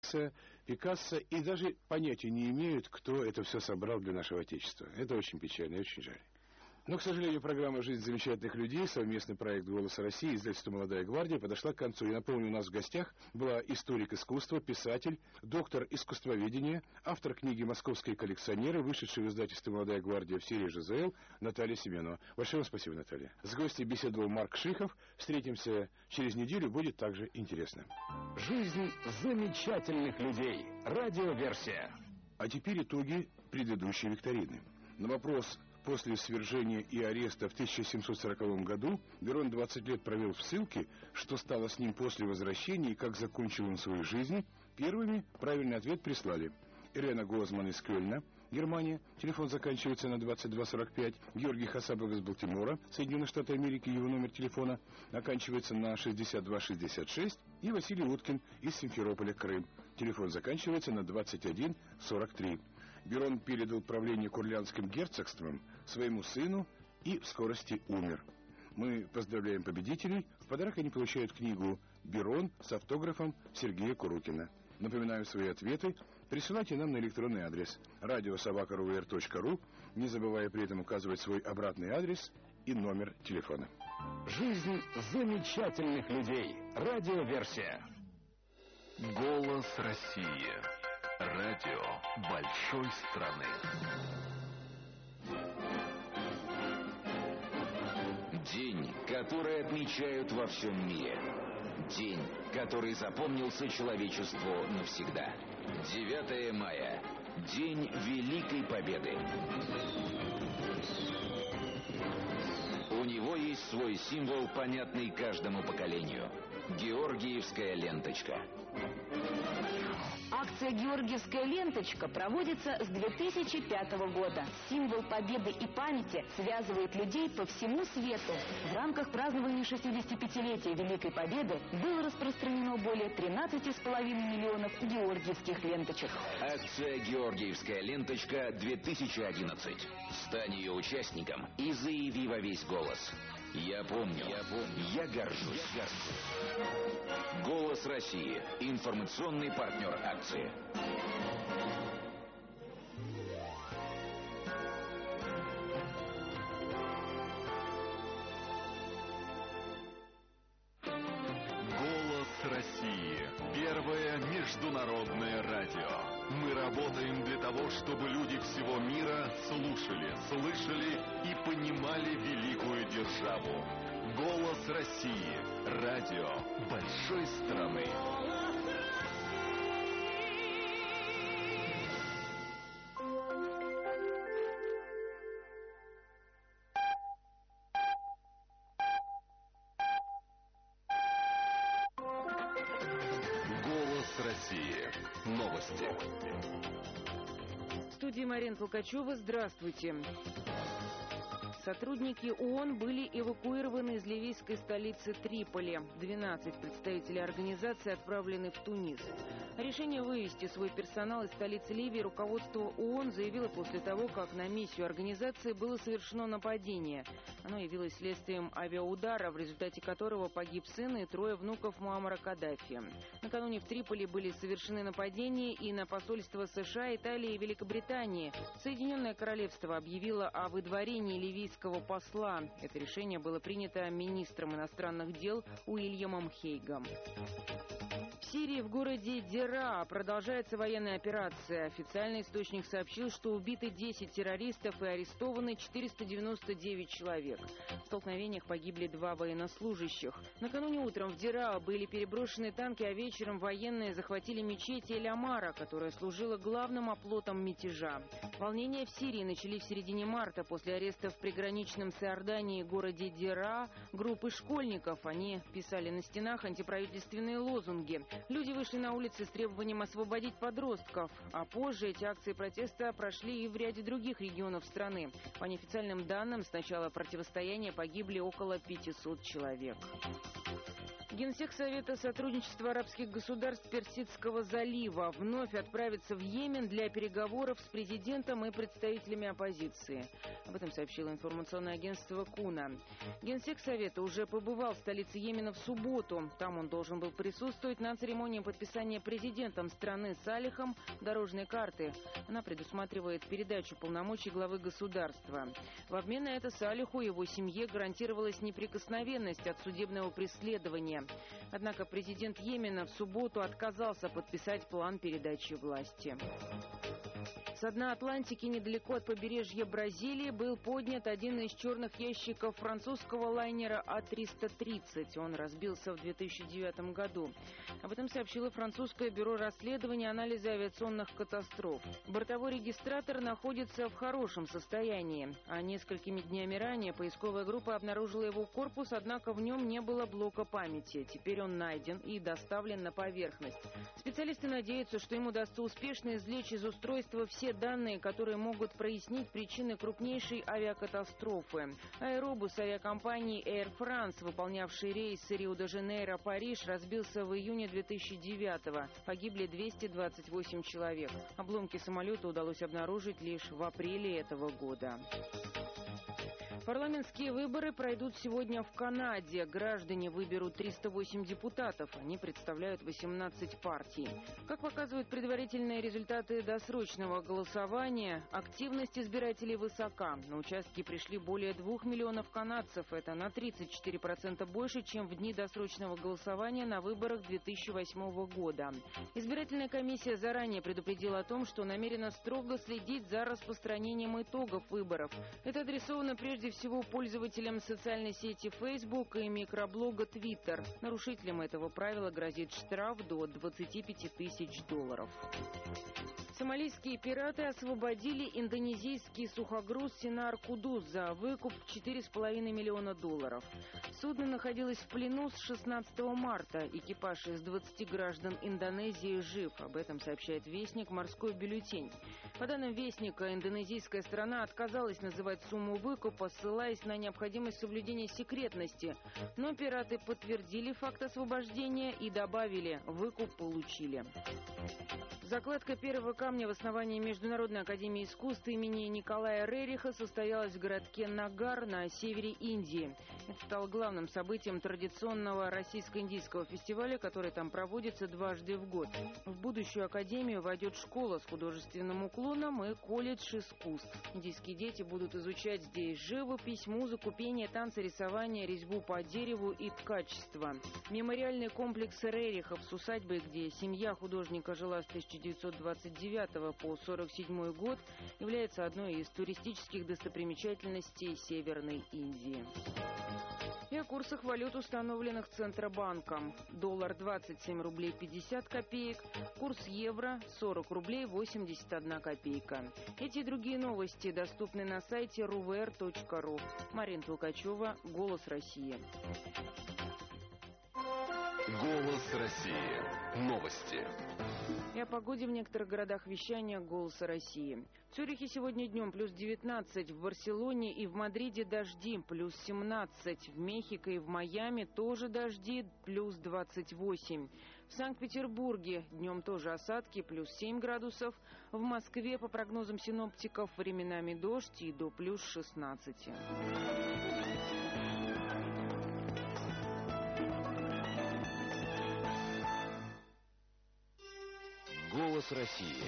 Пикассо и даже понятия не имеют, кто это все собрал для нашего Отечества. Это очень печально и очень жаль. Но, к сожалению, программа «Жизнь замечательных людей», совместный проект «Голос России» и издательство «Молодая гвардия» подошла к концу. Я напомню, у нас в гостях была историк искусства, писатель, доктор искусствоведения, автор книги «Московские коллекционеры», вышедшей в издательстве «Молодая гвардия» в серии ЖЗЛ, Наталья Семенова. Большое вам спасибо, Наталья. С гостем беседовал Марк Шихов. Встретимся через неделю, будет также интересно. «Жизнь замечательных людей». Радиоверсия. А теперь итоги предыдущей викторины. На вопрос: после свержения и ареста в 1740 году Берон 20 лет провел в ссылке, что стало с ним после возвращения и как закончил он свою жизнь, первыми правильный ответ прислали Ирена Гозман из Кёльна, Германия, телефон заканчивается на 2245, Георгий Хасабов из Балтимора, Соединенные Штаты Америки, его номер телефона оканчивается на 6266, и Василий Уткин из Симферополя, Крым, телефон заканчивается на 2143. Берон передал правление Курляндским герцогством своему сыну и в скорости умер. Мы поздравляем победителей. В подарок они получают книгу «Берон» с автографом Сергея Курукина. Напоминаю свои ответы. Присылайте нам на электронный адрес radio@ruvr.ru, не забывая при этом указывать свой обратный адрес и номер телефона. «Жизнь замечательных людей». Радиоверсия. Голос России. Радио большой страны. День, который отмечают во всем мире. День, который запомнился человечеству навсегда. 9 мая. День Великой Победы. У него есть свой символ, понятный каждому поколению. Георгиевская ленточка. Акция «Георгиевская ленточка» проводится с 2005 года. Символ победы и памяти связывает людей по всему свету. В рамках празднования 65-летия Великой Победы было распространено более 13,5 миллионов георгиевских ленточек. Акция «Георгиевская ленточка-2011». Стань ее участником и заяви во весь голос: я помню, я горжусь. Голос России. Информационный партнер акции. Голос России. Первое международное радио. Мы работаем для того, чтобы люди всего мира слушали, слышали и понимали великую державу. Голос России. Радио большой страны. Голос России. Новости. В студии Марина Толкачева. Здравствуйте. Сотрудники ООН были эвакуированы из ливийской столицы Триполи. 12 представителей организации отправлены в Тунис. Решение вывести свой персонал из столицы Ливии руководство ООН заявило после того, как на миссию организации было совершено нападение. Оно явилось следствием авиаудара, в результате которого погиб сын и 3 внуков Муаммара Каддафи. Накануне в Триполи были совершены нападения и на посольства США, Италии и Великобритании. Соединенное Королевство объявило о выдворении ливийского посла. Это решение было принято министром иностранных дел Уильямом Хейгом. В Сирии в городе Дера продолжается военная операция. Официальный источник сообщил, что убиты 10 террористов и арестованы 499 человек. В столкновениях погибли 2 военнослужащих. Накануне утром в Дера были переброшены танки, а вечером военные захватили мечеть Эль-Амара, которая служила главным оплотом мятежа. Волнения в Сирии начались в середине марта после ареста в приграничном с Иорданией городе Дера группы школьников. Они писали на стенах антиправительственные лозунги. Люди вышли на улицы с требованием освободить подростков, а позже эти акции протеста прошли и в ряде других регионов страны. По неофициальным данным, с начала противостояния погибли около 500 человек. Генсек Совета сотрудничества арабских государств Персидского залива вновь отправится в Йемен для переговоров с президентом и представителями оппозиции. Об этом сообщило информационное агентство КУНА. Генсек Совета уже побывал в столице Йемена в субботу. Там он должен был присутствовать на церемонии подписания президентом страны Салихом дорожной карты. Она предусматривает передачу полномочий главы государства. В обмен на это Салиху и его семье гарантировалась неприкосновенность от судебного преследования. Однако президент Йемена в субботу отказался подписать план передачи власти. Со дна Атлантики, недалеко от побережья Бразилии, был поднят один из черных ящиков французского лайнера А-330. Он разбился в 2009 году. Об этом сообщило французское бюро расследования и анализа авиационных катастроф. Бортовой регистратор находится в хорошем состоянии. А несколькими днями ранее поисковая группа обнаружила его корпус, однако в нем не было блока памяти. Теперь он найден и доставлен на поверхность. Специалисты надеются, что им удастся успешно извлечь из устройства все данные, которые могут прояснить причины крупнейшей авиакатастрофы. Аэробус авиакомпании Air France, выполнявший рейсы Рио-де-Жанейро-Париж, разбился в июне 2009-го. Погибли 228 человек. Обломки самолета удалось обнаружить лишь в апреле этого года. Парламентские выборы пройдут сегодня в Канаде. Граждане выберут 308 депутатов. Они представляют 18 партий. Как показывают предварительные результаты досрочного голосования, активность избирателей высока. На участки пришли более 2 миллионов канадцев. Это на 34% больше, чем в дни досрочного голосования на выборах 2008 года. Избирательная комиссия заранее предупредила о том, что намерена строго следить за распространением итогов выборов. Это адресовано прежде всего пользователям социальной сети Facebook и микроблога Twitter. Нарушителям этого правила грозит штраф до $25 тысяч. Сомалийские пираты освободили индонезийский сухогруз «Синар Кудус» за выкуп в $4,5 миллиона. Судно находилось в плену с 16 марта. Экипаж из 20 граждан Индонезии жив. Об этом сообщает Вестник «Морской бюллетень». По данным Вестника, индонезийская сторона отказалась называть сумму выкупа, ссылаясь на необходимость соблюдения секретности. Но пираты подтвердили факт освобождения и добавили: выкуп получили. Закладка первого камня в основании Международной академии искусств имени Николая Рериха состоялась в городке Нагар на севере Индии. Это стало главным событием традиционного российско-индийского фестиваля, который там проводится дважды в год. В будущую академию войдет школа с художественным уклоном и колледж искусств. Индийские дети будут изучать здесь живопись, музыку, пение, танцы, рисование, резьбу по дереву и ткачество. Мемориальный комплекс Рерихов с усадьбой, где семья художника жила с 1929 по 1947 год, является одной из туристических достопримечательностей Северной Индии. И о курсах валют, установленных Центробанком. Доллар 27 рублей 50 копеек, курс евро 40 рублей 81 копейка. Эти и другие новости доступны на сайте ruver.ru. Марина Толкачева, «Голос России». «Голос России». Новости. И о погоде в некоторых городах вещания «Голоса России». В Цюрихе сегодня днем плюс 19, в Барселоне и в Мадриде дожди, плюс 17, в Мехико и в Майами тоже дожди, плюс 28. В Санкт-Петербурге днем тоже осадки, плюс 7 градусов. В Москве, по прогнозам синоптиков, временами дождь и до плюс 16. «Голос России».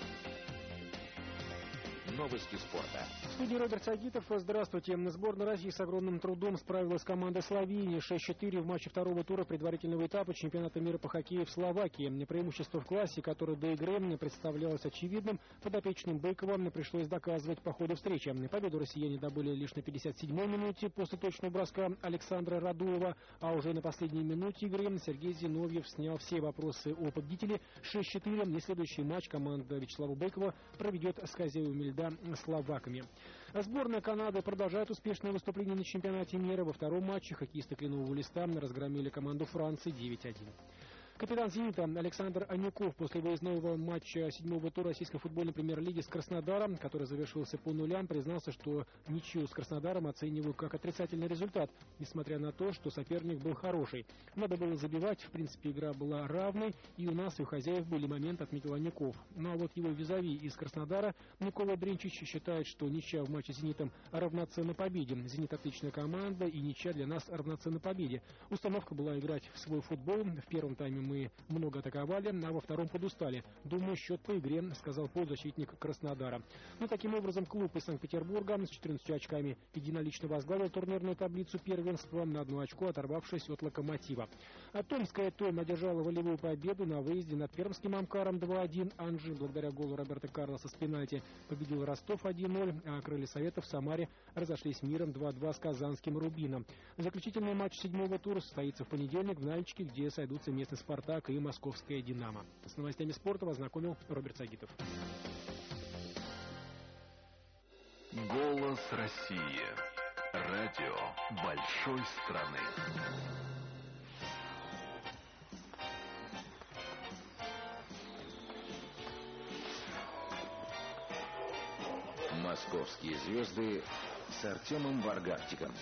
Новости спорта. В студии Роберт Сагитов. Здравствуйте. Сборная России с огромным трудом справилась с командой Словении 6-4 в матче второго тура предварительного этапа чемпионата мира по хоккею в Словакии. Преимущество в классе, которое до игры представлялось очевидным, подопечным Быкова пришлось доказывать по ходу встречи. Победу россияне добыли лишь на 57-й минуте после точного броска Александра Радулова, а уже на последней минуте игры Сергей Зиновьев снял все вопросы о победителе. 6-4. И следующий матч команда Вячеслава Быкова проведет с хозяевами льда словаками. Сборная Канады продолжает успешное выступление на чемпионате мира. Во втором матче хоккеисты Кленового Листа разгромили команду Франции 9-1. Капитан «Зенита» Александр Анюков после выездного матча 7-го тура российской футбольной премьер-лиги с Краснодаром, который завершился по нулям, признался, что ничью с Краснодаром оценивают как отрицательный результат, несмотря на то, что соперник был хороший. Надо было забивать, в принципе, игра была равной, и у нас, и у хозяев были моменты, отметил Анюков. Ну а вот его визави из Краснодара Никола Дринчич считает, что ничья в матче с «Зенитом» равноценна победе. «Зенит» отличная команда, и ничья для нас равноценна победе. Установка была играть в свой футбол. В первом тайме мы много атаковали, а во втором подустали. Думаю, счет по игре, сказал полузащитник Краснодара. Ну, таким образом, клуб из Санкт-Петербурга с 14 очками единолично возглавил турнирную таблицу первенства, на 1 очко оторвавшись от «Локомотива». А Томская «Том» одержала волевую победу на выезде над пермским «Амкаром» 2-1. Анжи, благодаря голу Роберто Карлоса с пенальти, победил Ростов 1-0, а крылья Советов в Самаре разошлись миром 2-2 с казанским «Рубином». Заключительный матч 7-го тура состоится в понедельник в Нальчике, где сойдутся местный «Спартак» и московская «Динамо». С новостями спорта вас знакомил Роберт Сагитов. Голос России. Радио большой страны. Московские звезды с Артемом Варгартиком.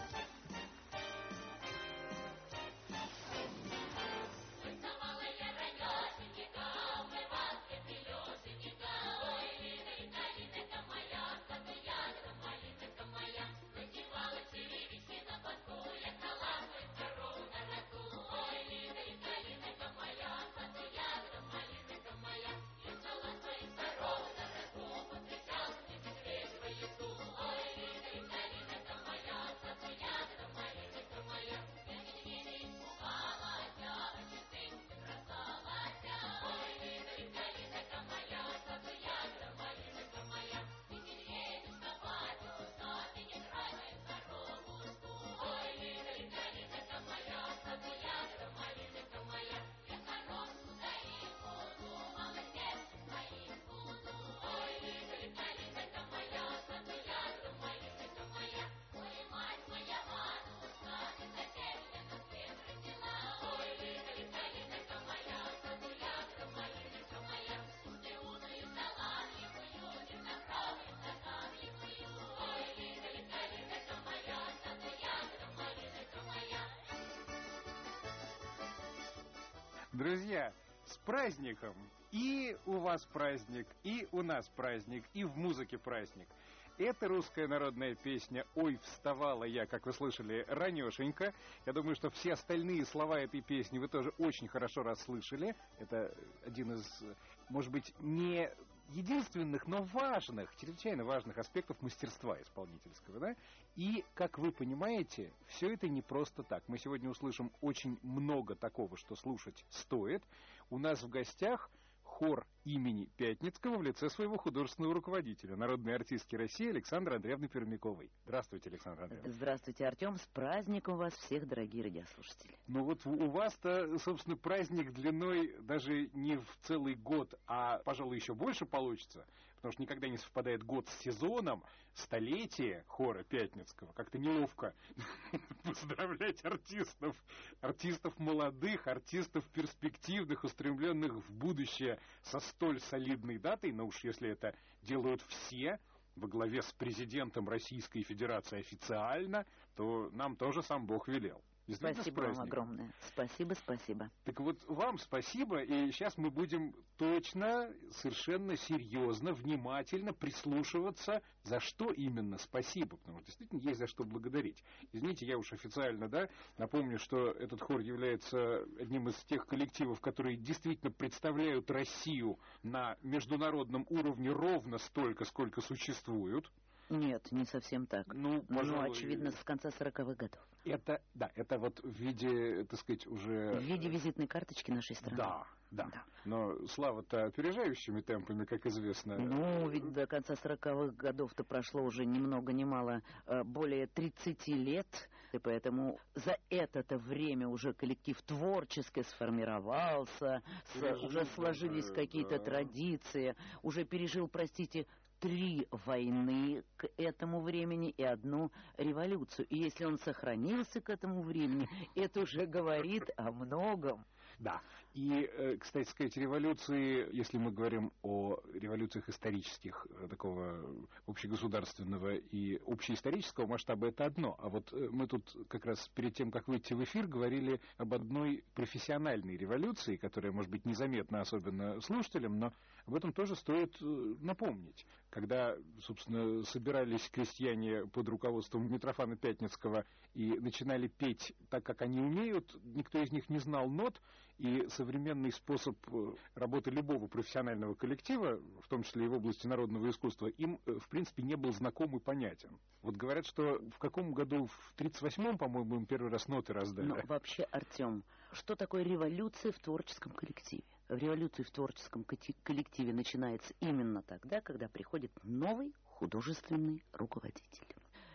Друзья, с праздником! И у вас праздник, и у нас праздник, и в музыке праздник. Это русская народная песня «Ой, вставала я», как вы слышали, ранешенько. Я думаю, что все остальные слова этой песни вы тоже очень хорошо расслышали. Это один из, может быть, не единственных, но важных, чрезвычайно важных аспектов мастерства исполнительского, да? И, как вы понимаете, все это не просто так. Мы сегодня услышим очень много такого, что слушать стоит. У нас в гостях хор имени Пятницкого в лице своего художественного руководителя, народной артистки России Александры Андреевны Пермяковой. Здравствуйте, Александра Андреевна. Здравствуйте, Артем. С праздником вас всех, дорогие радиослушатели. Ну вот у вас-то, собственно, праздник длиной даже не в целый год, а, пожалуй, еще больше получится, потому что никогда не совпадает год с сезоном, столетие хора Пятницкого. Как-то неловко поздравлять артистов молодых, артистов перспективных, устремленных в будущее со столь солидной датой, но уж если это делают все во главе с президентом Российской Федерации официально, то нам тоже сам Бог велел. Спасибо вам огромное. Спасибо. Так вот, вам спасибо, и сейчас мы будем точно, совершенно серьезно, внимательно прислушиваться, за что именно спасибо, потому что действительно есть за что благодарить. Извините, я уж официально, да, напомню, что этот хор является одним из тех коллективов, которые действительно представляют Россию на международном уровне ровно столько, сколько существуют. Нет, не совсем так. Ну, пожалуй, очевидно, с конца 40-х годов. Это вот в виде, так сказать, уже... В виде визитной карточки нашей страны. Да. Но слава-то опережающими темпами, как известно. Ну, ведь до конца 40-х годов-то прошло уже ни много ни мало более 30 лет, и поэтому за это время уже коллектив творчески сформировался, уже сложились какие-то традиции, уже пережил, простите, 3 войны к этому времени и 1 революцию. И если он сохранился к этому времени, это уже говорит о многом. Да. И, кстати сказать, революции, если мы говорим о революциях исторических, такого общегосударственного и общеисторического масштаба, это одно. А вот мы тут как раз перед тем, как выйти в эфир, говорили об одной профессиональной революции, которая, может быть, незаметна особенно слушателям, но об этом тоже стоит напомнить. Когда, собственно, собирались крестьяне под руководством Митрофана Пятницкого и начинали петь так, как они умеют, никто из них не знал нот, и современный способ работы любого профессионального коллектива, в том числе и в области народного искусства, им, в принципе, не был знаком и понятен. Вот говорят, что в каком году, в 1938-м, по-моему, им первый раз ноты раздали. Но вообще, Артем, что такое революция в творческом коллективе? Революция в творческом коллективе начинается именно тогда, когда приходит новый художественный руководитель.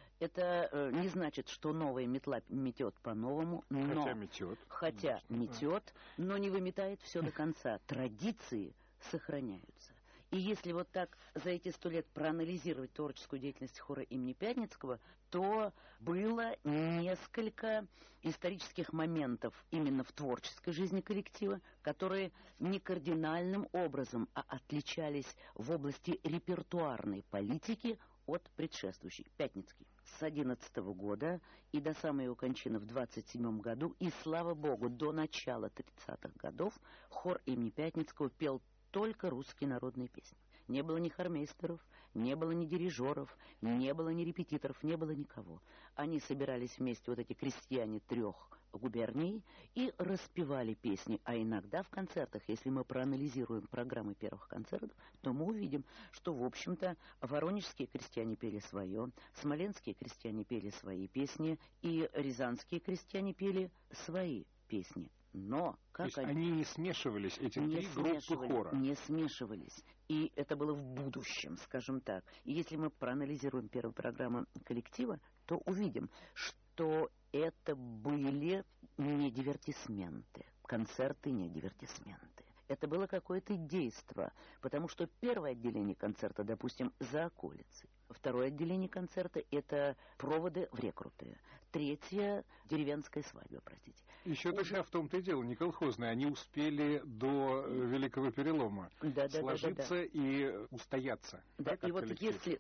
Это не значит, что новая метла метет по-новому, но... Хотя метет, но не выметает все до конца. Традиции сохраняются. И если вот так за эти 100 лет проанализировать творческую деятельность хора имени Пятницкого, то было несколько исторических моментов именно в творческой жизни коллектива, которые не кардинальным образом, а отличались в области репертуарной политики от предшествующей. Пятницкий. С 2011 года и до самой его кончины в 1927 году, и, слава богу, до начала 30-х годов хор имени Пятницкого пел только русские народные песни. Не было ни хормейстеров, не было ни дирижеров, не было ни репетиторов, не было никого. Они собирались вместе, вот эти крестьяне 3 губерний, и распевали песни. А иногда в концертах, если мы проанализируем программы первых концертов, то мы увидим, что, в общем-то, воронежские крестьяне пели свое, смоленские крестьяне пели свои песни, и рязанские крестьяне пели свои песни. Но как они не смешивались, эти 3 группы хора? Не смешивались. И это было в будущем, скажем так. И если мы проанализируем первую программу коллектива, то увидим, что это были не дивертисменты, концерты не дивертисменты. Это было какое-то действо, потому что первое отделение концерта, допустим, за околицей. Второе отделение концерта – это проводы в рекруты. Третье – деревенская свадьба, простите. Еще тогда в том-то и дело, не колхозные. Они успели до Великого Перелома сложиться и устояться. Да, и вот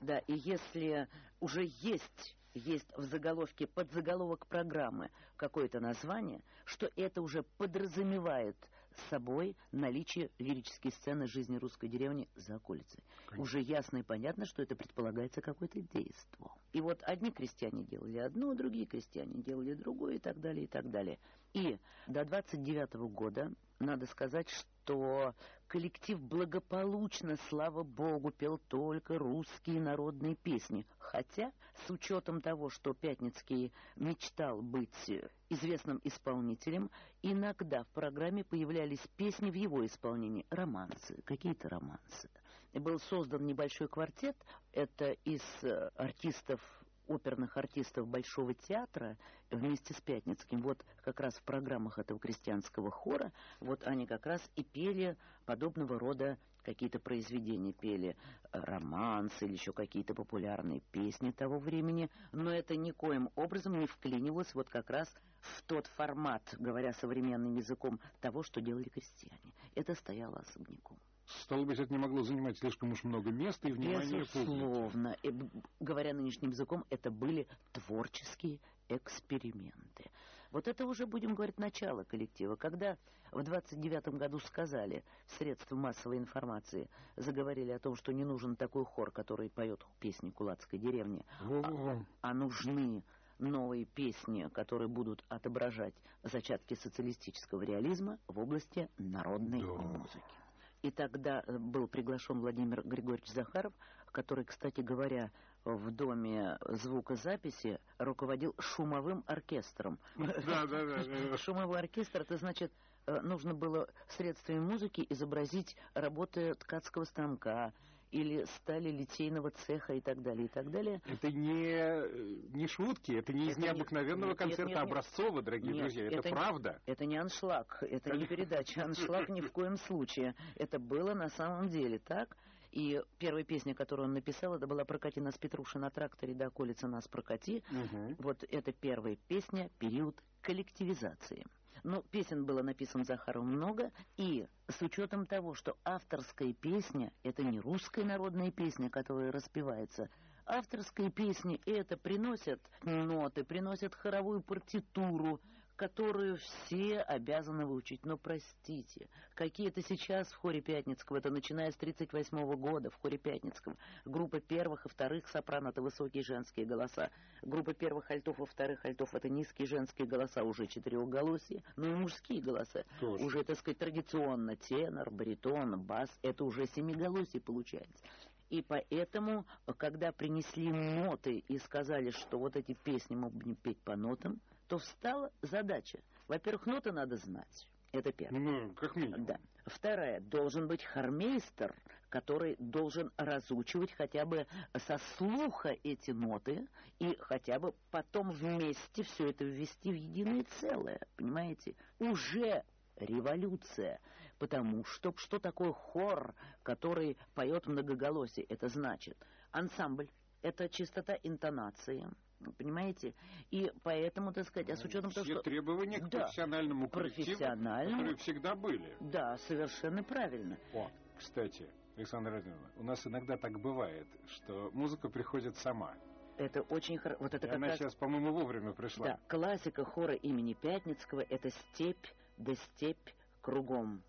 если уже есть в заголовке, подзаголовок программы какое-то название, что это уже подразумевает собой наличие лирической сцены жизни русской деревни за околицей. Конечно. Уже ясно и понятно, что это предполагается какое-то действо. И вот одни крестьяне делали одно, другие крестьяне делали другое, и так далее, и так далее. И до 29 года надо сказать, что коллектив благополучно, слава богу, пел только русские народные песни. Хотя, с учетом того, что Пятницкий мечтал быть известным исполнителем, иногда в программе появлялись песни в его исполнении, романсы, какие-то романсы. И был создан небольшой квартет, это из оперных артистов Большого театра вместе с Пятницким. Вот как раз в программах этого крестьянского хора, вот они как раз и пели подобного рода какие-то произведения, пели романсы или еще какие-то популярные песни того времени, но это никоим образом не вклинивалось вот как раз в тот формат, говоря современным языком, того, что делали крестьяне. Это стояло особняком. Стало быть, это не могло занимать слишком уж много места и внимания публики. Безусловно. Говоря нынешним языком, это были творческие эксперименты. Вот это уже, будем говорить, начало коллектива. Когда в 29-м году сказали в средствах массовой информации, заговорили о том, что не нужен такой хор, который поет песни кулацкой деревни, а нужны новые песни, которые будут отображать зачатки социалистического реализма в области народной музыки. И тогда был приглашен Владимир Григорьевич Захаров, который, кстати говоря, в доме звукозаписи руководил шумовым оркестром. Да. Шумовой оркестр, это значит, нужно было средствами музыки изобразить работы ткацкого станка или стали литейного цеха и так далее, и так далее. Это не шутки, это не из необыкновенного концерта Образцова, дорогие друзья, это правда. Это не аншлаг, это не передача, аншлаг ни в коем случае. Это было на самом деле так. И первая песня, которую он написал, это была «Прокати нас, Петруша, на тракторе, до околицы нас прокати». Вот это первая песня, период коллективизации. Но песен было написано Захаровым много, и с учетом того, что авторская песня — это не русская народная песня, которая распевается. Авторские песни — это приносят ноты, приносят хоровую партитуру, которую все обязаны выучить. Но простите, какие-то сейчас в хоре Пятницкого, это начиная с 1938 года в хоре Пятницкого, группа первых и вторых сопрано — это высокие женские голоса, группа первых альтов и вторых альтов — это низкие женские голоса, уже четырехголосие, но и мужские голоса. Тоже. Уже, так сказать, традиционно тенор, баритон, бас, это уже семиголосие получается. И поэтому, когда принесли ноты и сказали, что вот эти песни мы будем петь по нотам, то встала задача. Во-первых, ноты надо знать. Это первое. Ну, как минимум. Да. Второе, должен быть хормейстер, который должен разучивать хотя бы со слуха эти ноты и хотя бы потом вместе все это ввести в единое целое. Понимаете? Уже революция. Потому что такое хор, который поет многоголосие? Это значит ансамбль. Это чистота интонации. Понимаете? И поэтому, так сказать, с учетом того, все что... требования к профессиональному коллективу, которые всегда были. Да, совершенно правильно. О, кстати, Александра Владимировна, у нас иногда так бывает, что музыка приходит сама. Это очень хорошо. Вот это как она раз... сейчас, по-моему, вовремя пришла. Да, классика хора имени Пятницкого — это «Степь да степь кругом».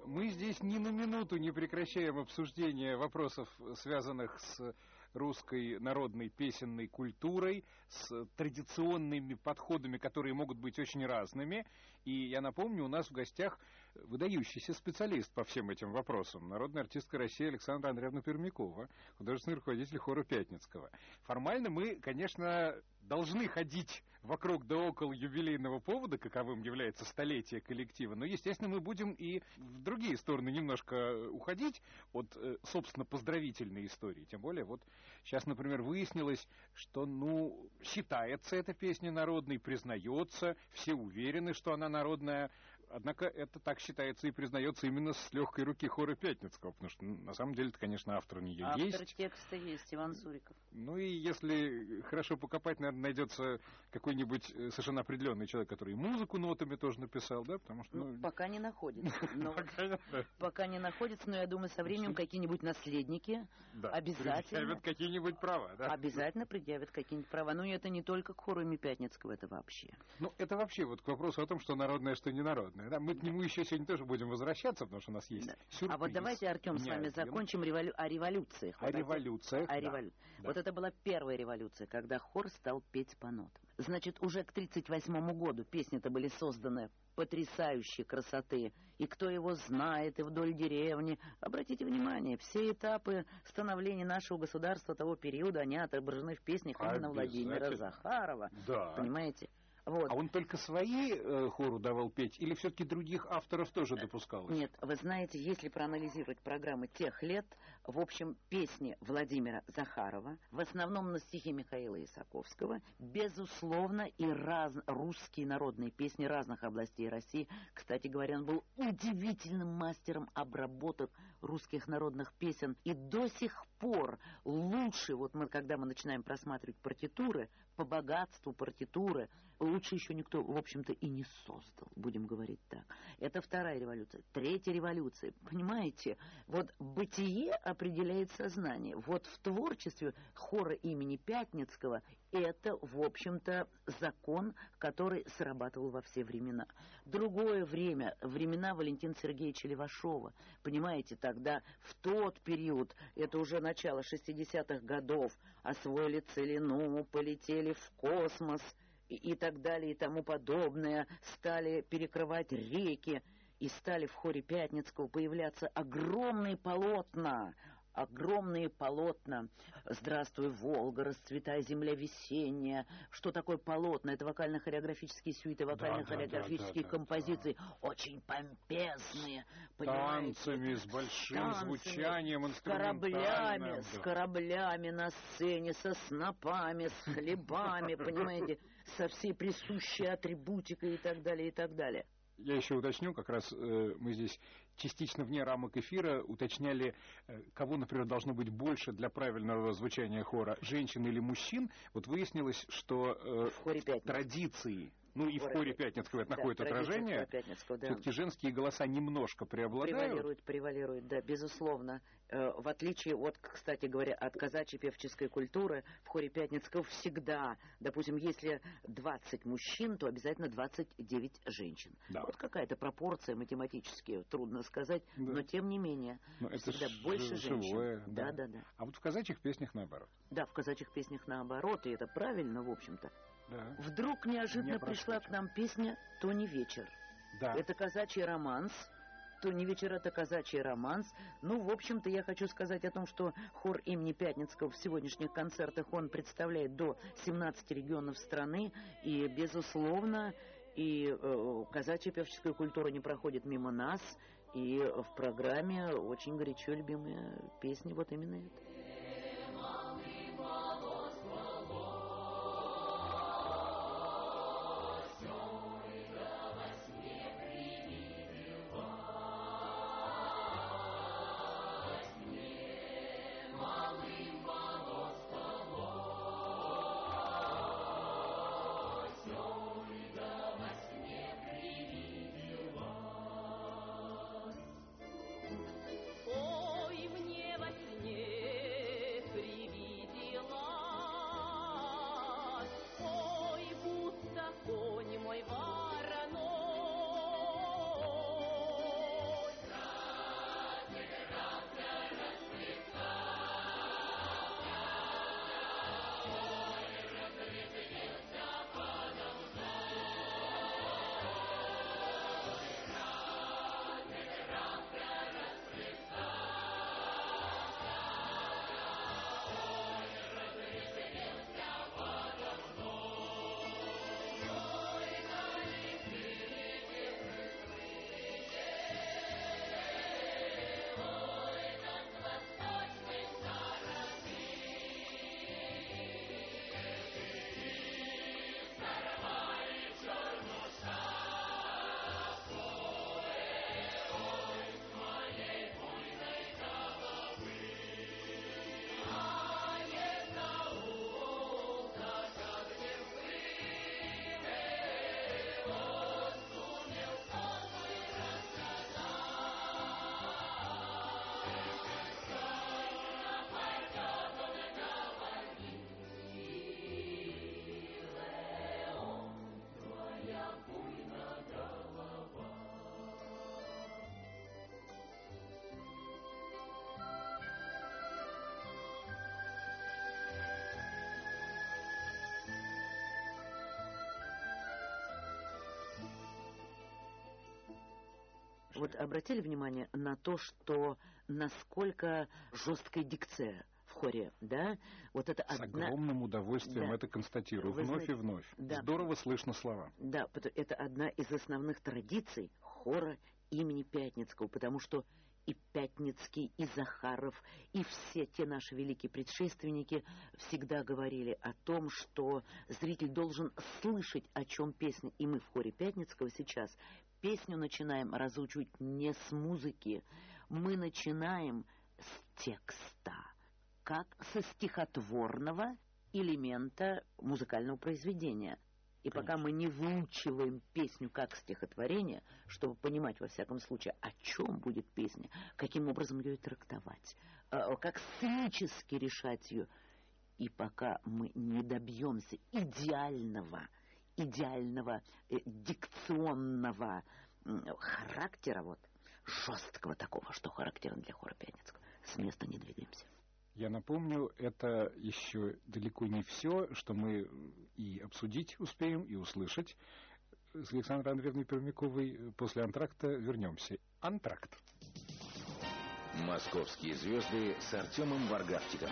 Мы здесь ни на минуту не прекращаем обсуждение вопросов, связанных с русской народной песенной культурой, с традиционными подходами, которые могут быть очень разными. И я напомню, у нас в гостях выдающийся специалист по всем этим вопросам, народная артистка России Александра Андреевна Пермякова, художественный руководитель хора Пятницкого. Формально мы, конечно, должны ходить вокруг да около юбилейного повода, каковым является столетие коллектива, но, естественно, мы будем и в другие стороны немножко уходить от, собственно, поздравительной истории. Тем более, вот сейчас, например, выяснилось, что, считается эта песня народной, признается, все уверены, что она народная. Однако это так считается и признается именно с легкой руки хора Пятницкого, потому что на самом деле, конечно, автор у нее есть. Автор текста есть, Иван Суриков. Ну и если хорошо покопать, наверное, найдется какой-нибудь совершенно определенный человек, который музыку нотами тоже написал, да, потому что... Пока не находится. Пока не находится, но я думаю, со временем какие-нибудь наследники обязательно... предъявят какие-нибудь права, да? Обязательно предъявят какие-нибудь права. Ну, это не только к хору имени Пятницкого, это вообще. Ну, это вообще вот к вопросу о том, что народное, что ненародное. Да, мы к нему еще сегодня тоже будем возвращаться, потому что у нас есть сюрприз. А вот давайте, Артем, с вами закончим о революциях. О революциях, да. Вот это была первая революция, когда хор стал петь по нотам. Значит, уже к 1938 году песни-то были созданы потрясающей красоты. И кто его знает, и вдоль деревни. Обратите внимание, все этапы становления нашего государства того периода, они отображены в песнях именно Владимира Захарова. Да. Понимаете? Вот. А он только свои хору давал петь, или все-таки других авторов тоже допускалось? Нет, вы знаете, если проанализировать программы тех лет, в общем, песни Владимира Захарова, в основном на стихи Михаила Исаковского, безусловно, и русские народные песни разных областей России. Кстати говоря, он был удивительным мастером обработок русских народных песен. И до сих пор лучше, вот когда мы начинаем просматривать партитуры, по богатству партитуры, лучше еще никто, в общем-то, и не создал, будем говорить так. Это вторая революция. Третья революция. Понимаете, вот бытие определяет сознание. Вот в творчестве хора имени Пятницкого это, в общем-то, закон, который срабатывал во все времена. Другое время, времена Валентина Сергеевича Левашова. Понимаете, тогда, в тот период, это уже начало 60-х годов, освоили целину, полетели в космос и так далее, и тому подобное, стали перекрывать реки, и стали в хоре Пятницкого появляться огромные полотна. «Здравствуй, Волга», «Расцветай, земля весенняя». Что такое полотна? Это вокально-хореографические сюиты, вокально-хореографические композиции. Очень помпезные, понимаете? Танцами, с большим звучанием, инструментальным. С кораблями на сцене, со снопами, с хлебами, понимаете? Со всей присущей атрибутикой и так далее, и так далее. Я еще уточню, как раз мы здесь частично вне рамок эфира уточняли, кого, например, должно быть больше для правильного звучания хора, женщин или мужчин. Вот выяснилось, что в традиции, и в хоре Пятницкого это находит отражение, все-таки женские голоса немножко преобладают. Превалируют, да, безусловно. В отличие от, кстати говоря, от казачьей певческой культуры, в хоре Пятницкого всегда, допустим, если 20 мужчин, то обязательно 29 женщин. Да. Вот какая-то пропорция математически, трудно сказать, да. Но тем не менее, всегда больше женщин. Да. А вот в казачьих песнях наоборот. Да, в казачьих песнях наоборот, и это правильно, в общем-то. Да. Вдруг неожиданно пришла к нам песня «То не вечер». Да. Это казачий романс. «То не вечер» — это казачий романс. В общем-то, я хочу сказать о том, что хор имени Пятницкого в сегодняшних концертах, он представляет до 17 регионов страны. И, безусловно, и казачья певческая культура не проходит мимо нас. И в программе очень горячо любимые песни вот именно это. Ой, мне во сне Вот обратили внимание на то, что насколько жесткая дикция в хоре, да? Вот это с огромным удовольствием это констатирую, вновь и вновь. Да. Здорово слышно слова. Да, это одна из основных традиций хора имени Пятницкого, потому что и Пятницкий, и Захаров, и все те наши великие предшественники всегда говорили о том, что зритель должен слышать, о чем песня. И мы в хоре Пятницкого сейчас песню начинаем разучивать не с музыки, мы начинаем с текста, как со стихотворного элемента музыкального произведения. И пока мы не выучиваем песню как стихотворение, чтобы понимать, во всяком случае, о чем будет песня, каким образом ее трактовать, как сценически решать ее, и пока мы не добьемся идеального дикционного характера, вот, жесткого такого, что характерно для хора Пятницкого, с места не двигаемся. Я напомню, это еще далеко не все, что мы и обсудить успеем, и услышать с Александрой Андреевной Пермяковой. После антракта вернемся. Антракт. Московские звезды с Артемом Варгартиком.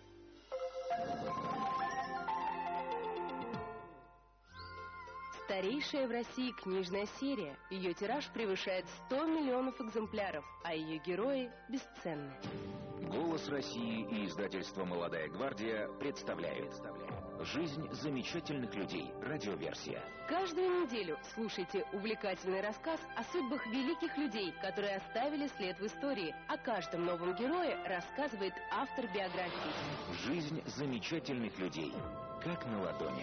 Старейшая в России книжная серия. Ее тираж превышает 100 миллионов экземпляров, а ее герои бесценны. «Голос России» и издательство «Молодая гвардия» представляют «Жизнь замечательных людей». Радиоверсия. Каждую неделю слушайте увлекательный рассказ о судьбах великих людей, которые оставили след в истории. О каждом новом герое рассказывает автор биографии. «Жизнь замечательных людей». Как на ладони.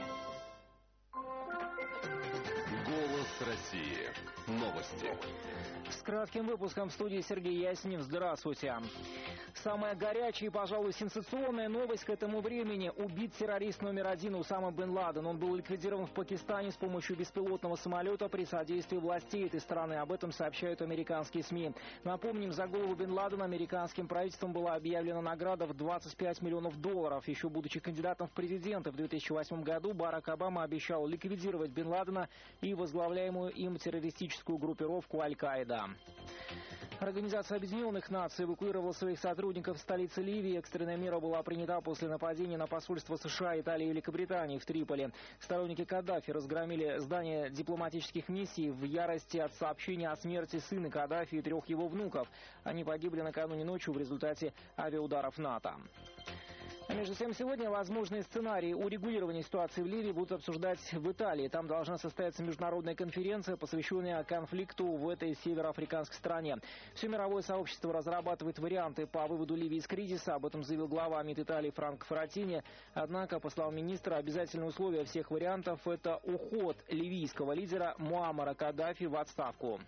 «Голос России». Новости. С кратким выпуском в студии Сергей Яснев. Здравствуйте. Самая горячая и, пожалуй, сенсационная новость к этому времени. Убит террорист номер 1 Усама бен Ладен. Он был ликвидирован в Пакистане с помощью беспилотного самолета при содействии властей этой страны. Об этом сообщают американские СМИ. Напомним, за голову бен Ладена американским правительством была объявлена награда в $25 миллионов. Еще будучи кандидатом в президенты в 2008 году, Барак Обама обещал ликвидировать бен Ладена и возглавляемую им террористическую группировку Аль-Каида. Организация Объединенных Наций эвакуировала своих сотрудников в столице Ливии. Экстренная мера была принята после нападения на посольство США, Италии и Великобритании в Триполи. Сторонники Каддафи разгромили здание дипломатических миссий в ярости от сообщения о смерти сына Каддафи и 3 его внуков. Они погибли накануне ночью в результате авиаударов НАТО. А между тем, сегодня возможные сценарии урегулирования ситуации в Ливии будут обсуждать в Италии. Там должна состояться международная конференция, посвященная конфликту в этой североафриканской стране. Все мировое сообщество разрабатывает варианты по выводу Ливии из кризиса. Об этом заявил глава МИД Италии Франко Фраттини. Однако, по словам министра, обязательное условие всех вариантов – это уход ливийского лидера Муаммара Каддафи в отставку.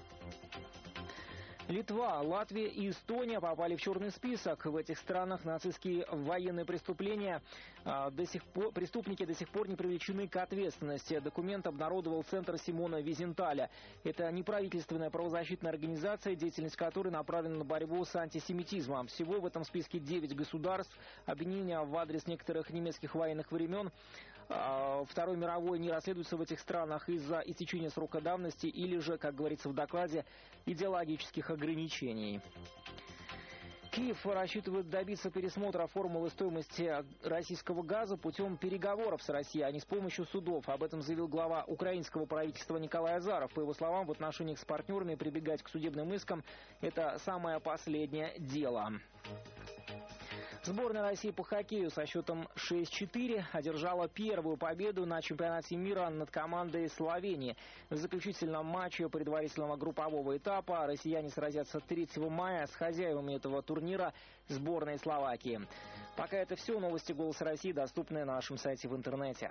Литва, Латвия и Эстония попали в черный список. В этих странах нацистские военные преступления преступники до сих пор не привлечены к ответственности. Документ обнародовал Центр Симона Визенталя. Это неправительственная правозащитная организация, деятельность которой направлена на борьбу с антисемитизмом. Всего в этом списке 9 государств. Обвинения в адрес некоторых немецких военных времен Второй мировой не расследуется в этих странах из-за истечения срока давности или же, как говорится в докладе, идеологических ограничений. Киев рассчитывает добиться пересмотра формулы стоимости российского газа путем переговоров с Россией, а не с помощью судов. Об этом заявил глава украинского правительства Николай Азаров. По его словам, в отношениях с партнерами прибегать к судебным искам – это самое последнее дело. Сборная России по хоккею со счетом 6-4 одержала первую победу на чемпионате мира над командой Словении. В заключительном матче предварительного группового этапа россияне сразятся 3 мая с хозяевами этого турнира сборной Словакии. Пока это все. Новости «Голос России» доступны на нашем сайте в интернете.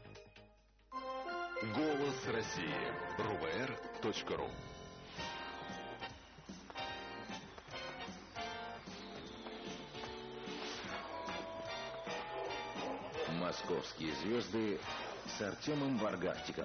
«Голос России» РУВР.ру. «Московские звезды» с Артемом Варгартиком.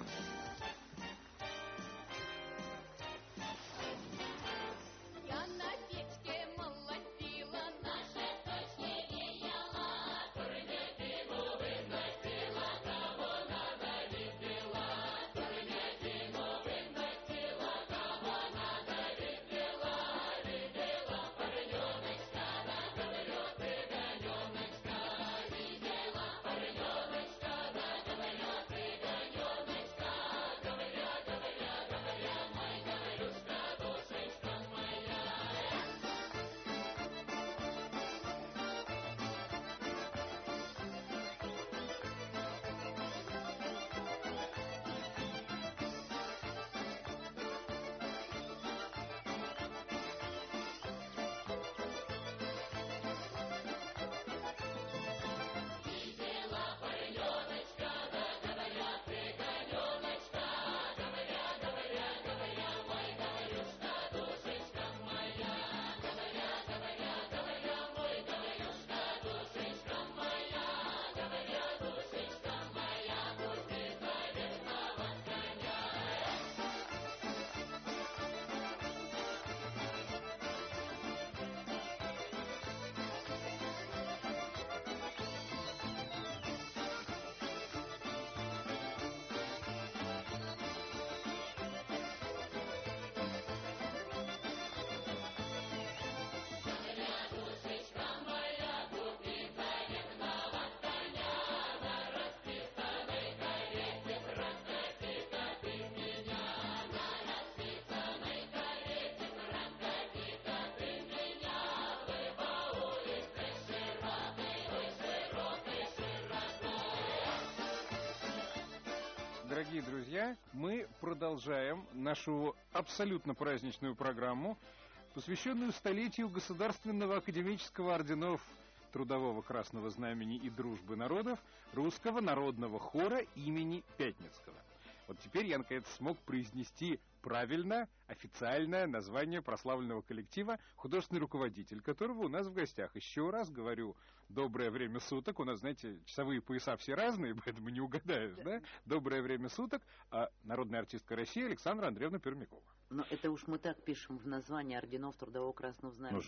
Дорогие друзья, мы продолжаем нашу абсолютно праздничную программу, посвященную столетию Государственного академического орденов Трудового Красного Знамени и Дружбы народов Русского народного хора имени Пятницкого. Вот теперь я, наконец, смог произнести правильно официальное название прославленного коллектива, художественный руководитель которого у нас в гостях. Еще раз говорю, доброе время суток. У нас, знаете, часовые пояса все разные, поэтому не угадаешь, да? Доброе время суток. Народная артистка России Александра Андреевна Пермякова. Но это уж мы так пишем в названии орденов Трудового Красного Знамени.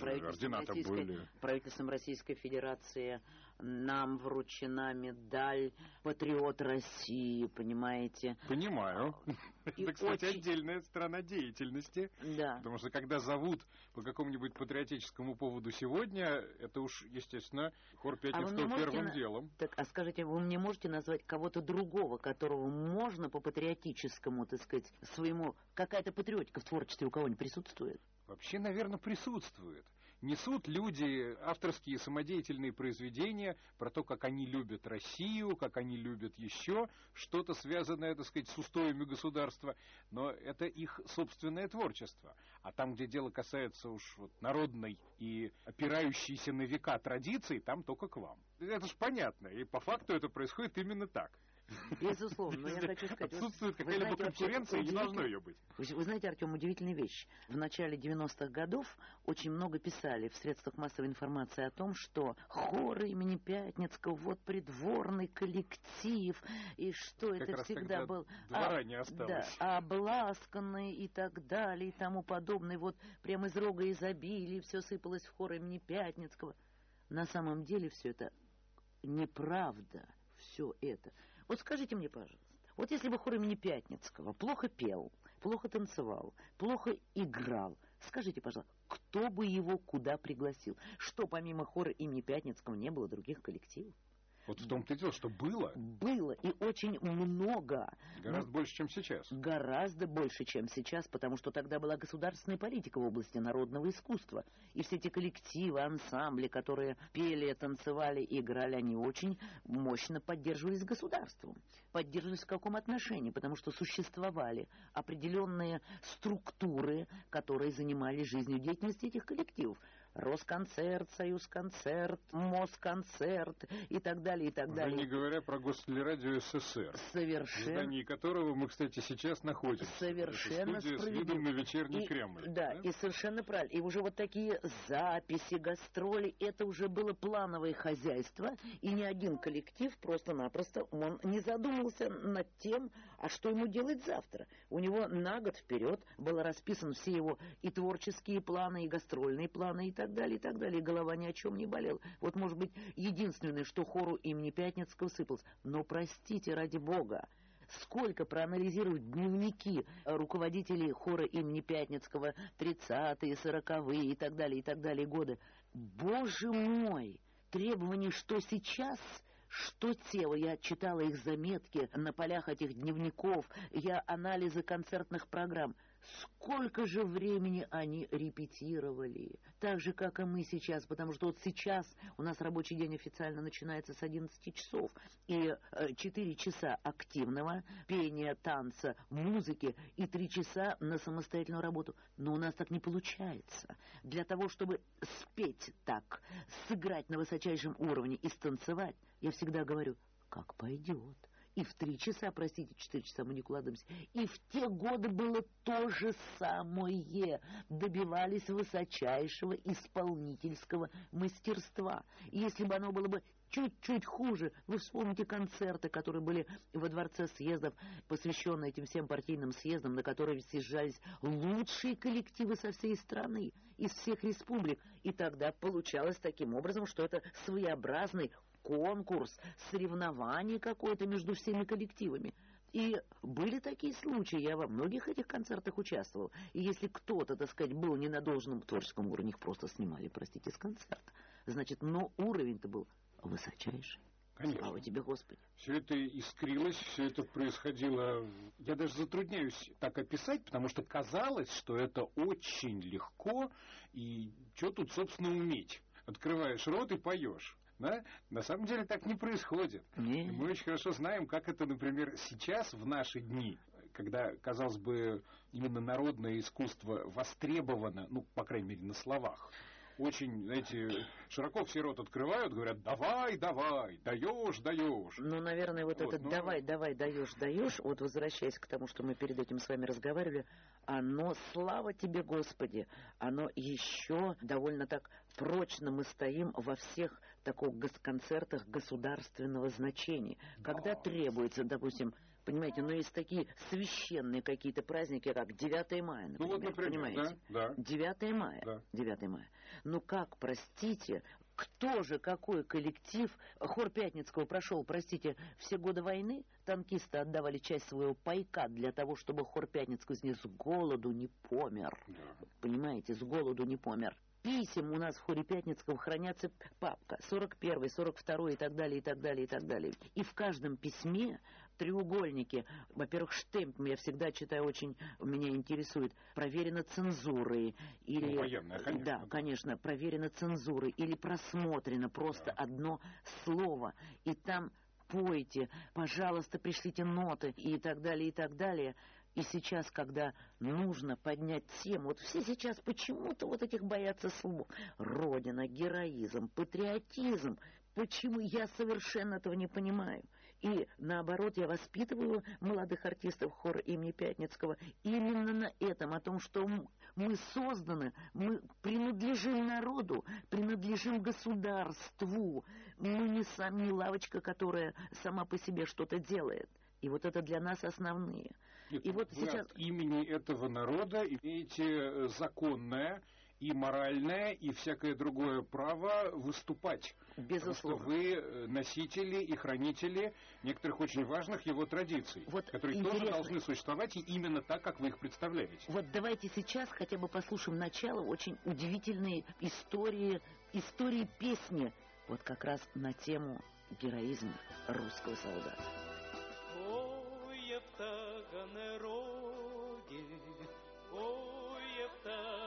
Правительством Российской Федерации нам вручена медаль «Патриот России», понимаете? Понимаю. Это, кстати, отдельная сторона деятельности. Да. Потому что когда зовут по какому-нибудь патриотическому поводу сегодня, это уж, естественно, хор Пятницкого первым делом. Так, а скажите, вы мне можете назвать кого-то другого, которого можно по патриотическому, так сказать, своему... Какая-то патриотика в творчестве у кого-нибудь присутствует? Вообще, наверное, присутствует. Несут люди авторские самодеятельные произведения про то, как они любят Россию, как они любят еще что-то связанное, так сказать, с устоями государства, но это их собственное творчество. А там, где дело касается уж вот народной и опирающейся на века традиции, там только к вам. Это ж понятно, и по факту это происходит именно так. Безусловно, но я хочу сказать... Отсутствует какая-либо конкуренция, и не должно ее быть. Вы знаете, Артем, удивительная вещь. В начале 90-х годов очень много писали в средствах массовой информации о том, что хор имени Пятницкого, вот придворный коллектив, и что как это всегда был... Двора не осталось. Да, обласканный и так далее, и тому подобное. Вот прямо из рога изобилия все сыпалось в хор имени Пятницкого. На самом деле все это неправда, все это. Вот скажите мне, пожалуйста, вот если бы хор имени Пятницкого плохо пел, плохо танцевал, плохо играл, скажите, пожалуйста, кто бы его куда пригласил? Что помимо хора имени Пятницкого не было других коллективов? Вот в том-то и дело, что было. Было, и очень много. Гораздо больше, чем сейчас. Гораздо больше, чем сейчас, потому что тогда была государственная политика в области народного искусства. И все эти коллективы, ансамбли, которые пели, танцевали, играли, они очень мощно поддерживались государством. Поддерживались в каком отношении? Потому что существовали определенные структуры, которые занимались жизнедеятельностью этих коллективов. Росконцерт, Союзконцерт, Москонцерт и так далее, и так далее. Уже не говоря про Гостелерадио СССР. Совершенно. В здании которого мы, кстати, сейчас находимся. Совершенно справедливо. С видом на вечерний Кремль. Да, и совершенно правильно. И уже вот такие записи, гастроли, это уже было плановое хозяйство, и ни один коллектив просто-напросто, он не задумывался над тем, а что ему делать завтра. У него на год вперед было расписано все его и творческие планы, и гастрольные планы, и так далее, и так далее. И голова ни о чем не болела. Вот, может быть, единственное, что хору имени Пятницкого сыпалось. Но, простите, ради бога, сколько проанализировать дневники руководителей хора имени Пятницкого 30-е, 40-е и так далее годы. Боже мой! Требования, что сейчас... Что тело? Я читала их заметки на полях этих дневников, я анализы концертных программ. Сколько же времени они репетировали? Так же, как и мы сейчас, потому что вот сейчас у нас рабочий день официально начинается с 11 часов. И 4 часа активного пения, танца, музыки и 3 часа на самостоятельную работу. Но у нас так не получается. Для того, чтобы спеть так, сыграть на высочайшем уровне и станцевать, я всегда говорю, как пойдет. И в 3 часа, простите, 4 часа мы не укладываемся. И в те годы было то же самое. Добивались высочайшего исполнительского мастерства. И если бы оно было бы чуть-чуть хуже, вы вспомните концерты, которые были во Дворце съездов, посвященные этим всем партийным съездам, на которые съезжались лучшие коллективы со всей страны, из всех республик. И тогда получалось таким образом, что это своеобразный конкурс, соревнование какое-то между всеми коллективами. И были такие случаи, я во многих этих концертах участвовал. И если кто-то, так сказать, был не на должном творческом уровне, их просто снимали, простите, с концерта. Значит, но уровень-то был высочайший. Конечно. Слава тебе, Господи. Все это искрилось, все это происходило... Я даже затрудняюсь так описать, потому что казалось, что это очень легко, и что тут, собственно, уметь? Открываешь рот и поешь. Да? На самом деле так не происходит. Не. Мы очень хорошо знаем, как это, например, сейчас, в наши дни, когда, казалось бы, именно народное искусство востребовано, ну, по крайней мере, на словах. Очень, знаете, широко все рот открывают, говорят, давай, давай, даешь. Ну, наверное, вот это давай, даешь, вот возвращаясь к тому, что мы перед этим с вами разговаривали, оно, слава тебе, Господи, оно еще довольно так прочно мы стоим во всех таких концертах государственного значения. Когда требуется, допустим, понимаете, но есть такие священные какие-то праздники, как 9 мая, например, ну, вот, например, понимаете? Да. 9 мая, да. 9 мая. Ну как, простите, кто же, какой коллектив, хор Пятницкого прошел, простите, все годы войны, танкисты отдавали часть своего пайка для того, чтобы хор Пятницкого из них с голоду не помер, понимаете, с голоду не помер. Писем у нас в хоре Пятницкого хранятся папка 41, 42 и так далее, и так далее, и так далее. И в каждом письме треугольники, во-первых, штемп, я всегда читаю, очень меня интересует, проверено цензурой. Или, военная, конечно. Да, конечно, проверено цензурой. Или просмотрено просто одно слово. И там пойте, пожалуйста, пришлите ноты и так далее, и так далее. И сейчас, когда нужно поднять тему, вот все сейчас почему-то вот этих боятся слов. Родина, героизм, патриотизм. Почему? Я совершенно этого не понимаю. И наоборот, я воспитываю молодых артистов хора имени Пятницкого именно на этом, о том, что мы созданы, мы принадлежим народу, принадлежим государству. Мы не лавочка, которая сама по себе что-то делает. И вот это для нас основные. Нет, и вот вы сейчас от имени этого народа имеете законное и моральное, и всякое другое право выступать. Безусловно. Потому что вы носители и хранители некоторых очень важных его традиций, вот которые тоже должны существовать и именно так, как вы их представляете. Вот давайте сейчас хотя бы послушаем начало очень удивительной истории песни, вот как раз на тему героизма русского солдата. Ой, в Таганроге, ой, в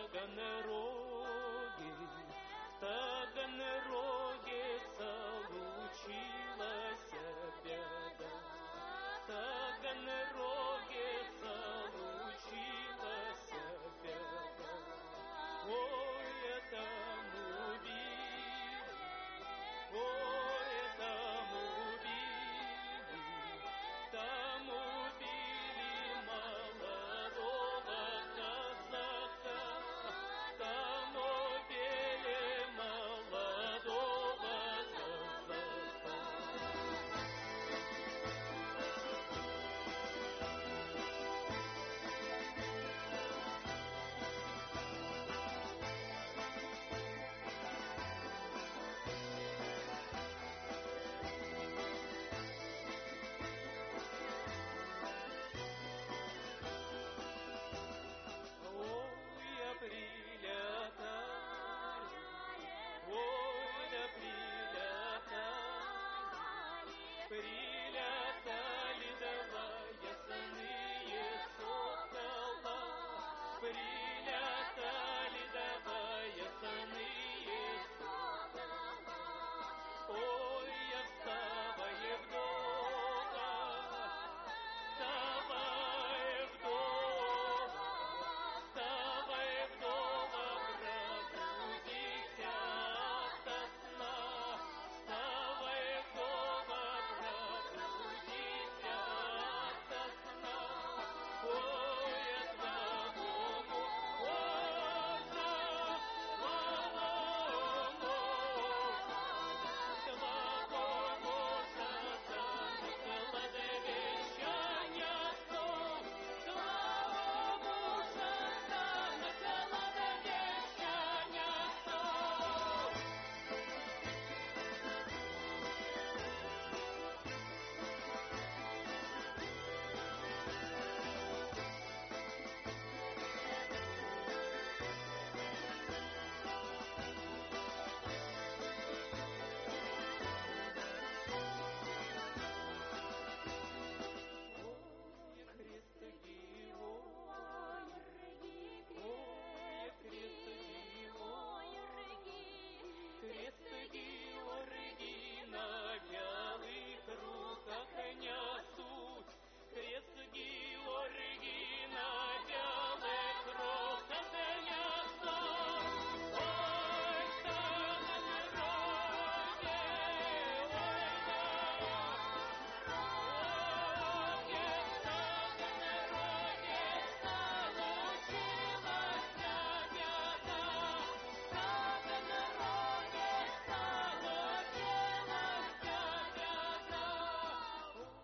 Таганроге, в Таганроге случилась беда, в Таганроге случилась беда, ой, там убили, ой, там убили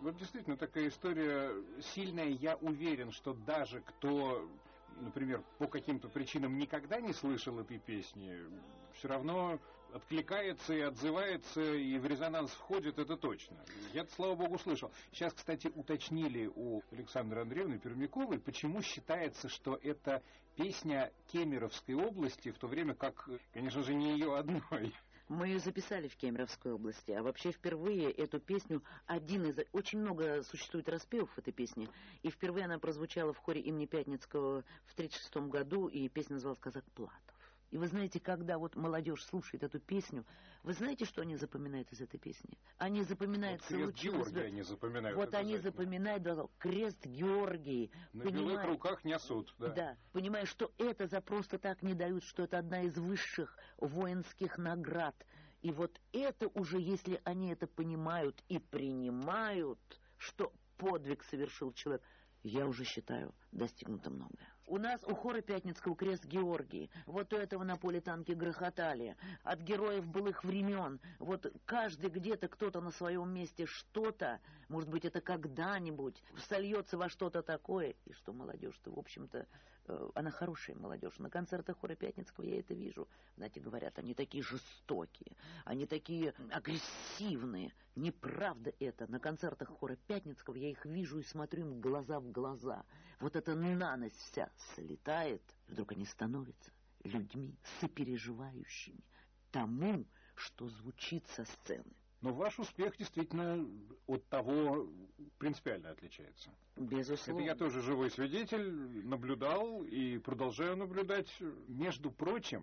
Вот действительно такая история сильная. Я уверен, что даже кто, например, по каким-то причинам никогда не слышал этой песни, все равно откликается и отзывается, и в резонанс входит, это точно. Я-то, слава богу, слышал. Сейчас, кстати, уточнили у Александры Андреевны Пермяковой, почему считается, что это песня Кемеровской области, в то время как, конечно же, не ее одной. Мы ее записали в Кемеровской области, а вообще впервые эту песню очень много существует распевов этой песни, и впервые она прозвучала в хоре имени Пятницкого в 1936 году, и песня называлась «Казак Платов». И вы знаете, когда вот молодежь слушает эту песню, вы знаете, что они запоминают из этой песни? Они запоминают... Вот крест Георгия они запоминают. Вот они запоминают, да, крест Георгий. На белых руках несут, да. Да, понимая, что это за просто так не дают, что это одна из высших воинских наград. И вот это уже, если они это понимают и принимают, что подвиг совершил человек, я уже считаю, достигнуто многое. У нас у хора Пятницкого крест Георгий. Вот у этого на поле танки грохотали. От героев былых времен. Вот каждый где-то, кто-то на своем месте что-то, может быть, это когда-нибудь сольется во что-то такое. И что молодежь-то, в общем-то, она хорошая молодежь. На концертах хора Пятницкого я это вижу. Знаете, говорят, они такие жестокие, они такие агрессивные. Неправда это. На концертах хора Пятницкого я их вижу и смотрю им глаза в глаза. Вот эта наность вся слетает, вдруг они становятся людьми, сопереживающими тому, что звучит со сцены. Но ваш успех действительно от того принципиально отличается. Безусловно. Это я тоже живой свидетель, наблюдал и продолжаю наблюдать. Между прочим,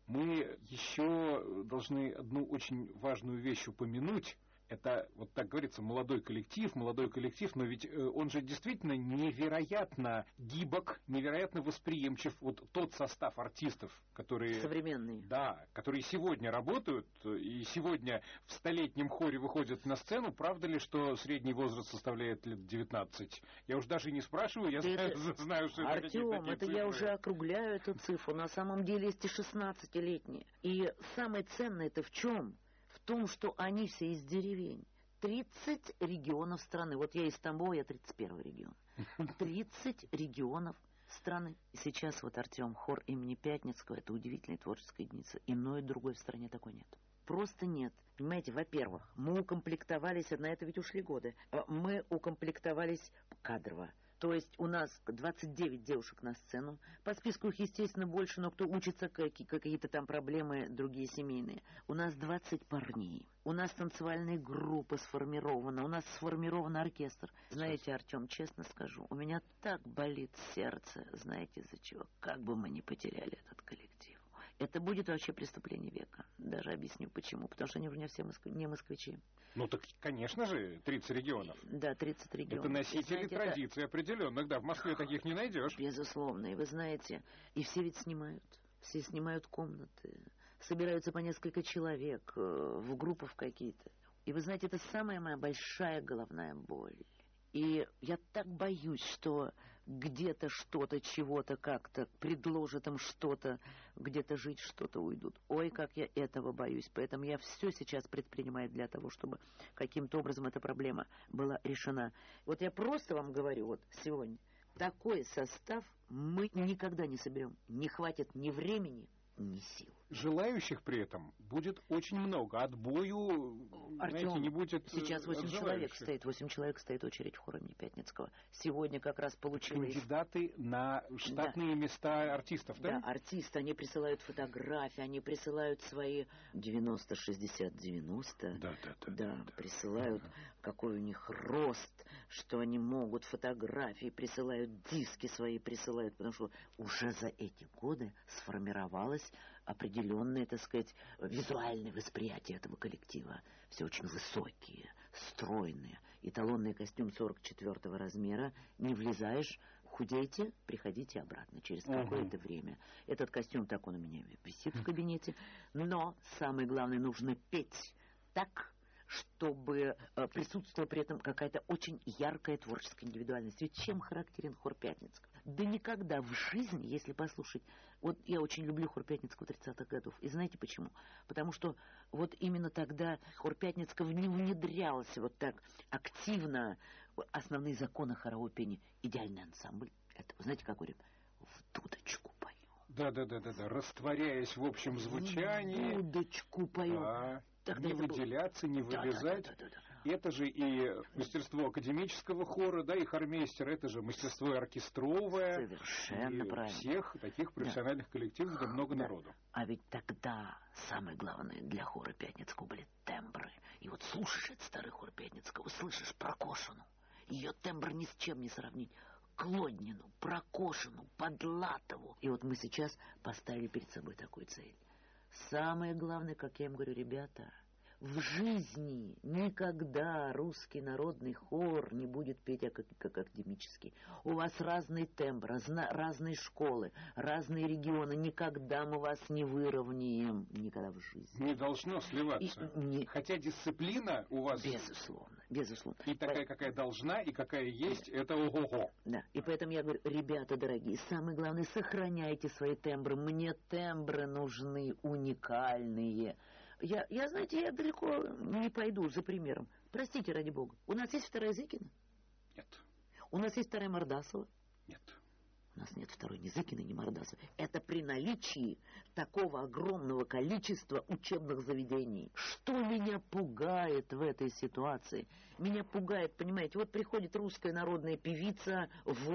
мы еще должны одну очень важную вещь упомянуть. Это, вот так говорится, молодой коллектив, но ведь он же действительно невероятно гибок, невероятно восприимчив. Вот тот состав артистов, которые... Современные. Да, которые сегодня работают и сегодня в столетнем хоре выходят на сцену. Правда ли, что средний возраст составляет лет 19? Я уж даже не спрашиваю, я знаю, что это какие-то Артем, это я уже округляю эту цифру. На самом деле есть и 16-летние. И самое ценное это в чем? В том, что они все из деревень. 30 регионов страны. Вот я из Тамбова, я 31 регион. 30 регионов страны. И сейчас вот, Артем, хор имени Пятницкого, это удивительная творческая единица. Иной другой в стране такой нет. Просто нет. Понимаете, во-первых, мы укомплектовались, на это ведь ушли годы, мы укомплектовались кадрово. То есть у нас 29 девушек на сцену. По списку их, естественно, больше, но кто учится, какие-то там проблемы другие семейные. У нас 20 парней. У нас танцевальная группа сформирована. У нас сформирован оркестр. Знаете, Артем, честно скажу, у меня так болит сердце. Знаете, из-за чего? Как бы мы не потеряли этот коллектив. Это будет вообще преступление века. Даже объясню почему. Потому что они у меня все не москвичи. Ну так, конечно же, 30 регионов. Да, 30 регионов. Это носители традиций определенных. Да, в Москве таких не найдешь. Безусловно. И вы знаете, и все ведь снимают. Все снимают комнаты. Собираются по несколько человек в группах какие-то. И вы знаете, это самая моя большая головная боль. И я так боюсь, что где-то что-то, чего-то как-то предложат им что-то, где-то жить что-то уйдут. Ой, как я этого боюсь. Поэтому я все сейчас предпринимаю для того, чтобы каким-то образом эта проблема была решена. Вот я просто вам говорю, вот сегодня, такой состав мы никогда не соберем. Не хватит ни времени, ни сил. Желающих при этом будет очень много. Отбою, Артем, знаете, не будет. Сейчас 8 человек стоит. 8 человек стоит очередь в хор имени Пятницкого. Сегодня как раз получилось... Кандидаты на штатные места артистов, да? Да, артисты, они присылают фотографии, они присылают свои 90-60-90. Да, присылают, какой у них рост, что они могут, фотографии присылают, диски свои присылают, потому что уже за эти годы сформировалось определенное, так сказать, визуальное восприятие этого коллектива. Все очень высокие, стройные. Эталонный костюм 44 размера. Не влезаешь, худеете, приходите обратно через какое-то время. Этот костюм, так он у меня висит в кабинете. Но самое главное, нужно петь так, чтобы присутствовала при этом какая-то очень яркая творческая индивидуальность. Ведь чем характерен хор Пятницкого? Да никогда в жизни, если послушать... Вот я очень люблю хор Пятницкого 30-х годов. И знаете почему? Потому что вот именно тогда хор Пятницкого не внедрялся вот так активно. Основные законы хорового пения. Идеальный ансамбль. Это, вы знаете, как говорим? В дудочку поем. Да. Растворяясь в общем звучании. В дудочку поем. Да. Тогда Не выделяться, не вылезать. Да. Это же и мастерство академического хора, да, и хормейстер, это же мастерство и оркестровое. Совершенно и правильно. Всех таких профессиональных коллективов, где много народу. А ведь тогда самое главное для хора Пятницкого были тембры. И вот слушаешь этот старый хор Пятницкого, слышишь Прокошину. Ее тембр ни с чем не сравнить. Клоднину, Прокошину, Подлатову. И вот мы сейчас поставили перед собой такую цель. Самое главное, как я им говорю, ребята, в жизни никогда русский народный хор не будет петь как академический. У вас разный тембр, разные школы, разные регионы. Никогда мы вас не выровняем. Никогда в жизни. Не должно сливаться. Хотя дисциплина у вас... Безусловно. И такая, какая должна, и какая есть, это ого-го. Да, и поэтому я говорю, ребята дорогие, самое главное, сохраняйте свои тембры. Мне тембры нужны уникальные. Я, знаете, я далеко не пойду за примером. Простите, ради бога. У нас есть вторая Зыкина? Нет. У нас есть вторая Мордасова? Нет. У нас нет второй ни Зыкина, ни Мордасова. Это при наличии такого огромного количества учебных заведений. Что меня пугает в этой ситуации? Меня пугает, понимаете, вот приходит русская народная певица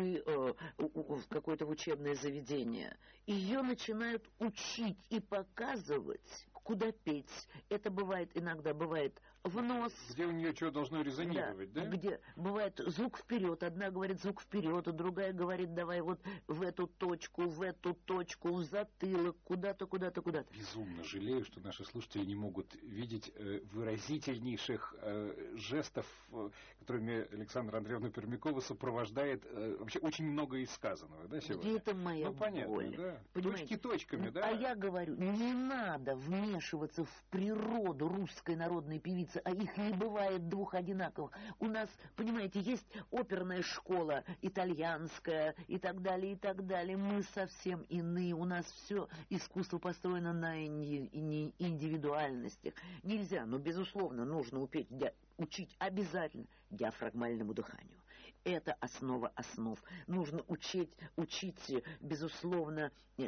в какое-то учебное заведение. Ее начинают учить и показывать, куда петь. Это бывает иногда, бывает в нос. Где у нее что должно резонировать, да? Где бывает звук вперед. Одна говорит звук вперед, а другая говорит, давай вот в эту точку, в затылок, куда-то. Безумно жалею, что наши слушатели не могут видеть выразительнейших жестов, которыми Александра Андреевна Пермякова сопровождает вообще очень много из сказанного, да, сегодня? Где это моя понятно, боль? Да. Понимаете? Точки точками, да? А я говорю, не надо вмешиваться в природу русской народной певицы, а их не бывает двух одинаковых. У нас, понимаете, есть оперная школа, итальянская и так далее, и так далее. Мы совсем иные. У нас все искусство построено на индивидуальностях. Нельзя, но, безусловно, нужно учить обязательно диафрагмальному дыханию. Это основа основ. Нужно учить, безусловно,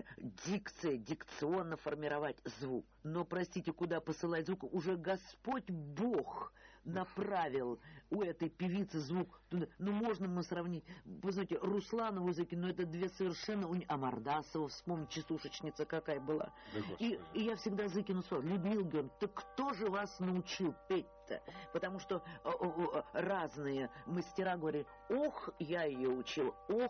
дикционно формировать звук. Но, простите, куда посылать звук? Уже Господь Бог направил у этой певицы звук туда. Ну, можно мы сравнить, вы знаете, Русланову Зыкину, но это две совершенно... А Мордасова, вспомните, частушечница какая была. Да, и я всегда Зыкину спрашиваю, Людмила Георгиевна, так кто же вас научил петь-то? Потому что разные мастера говорили, ох, я ее учил.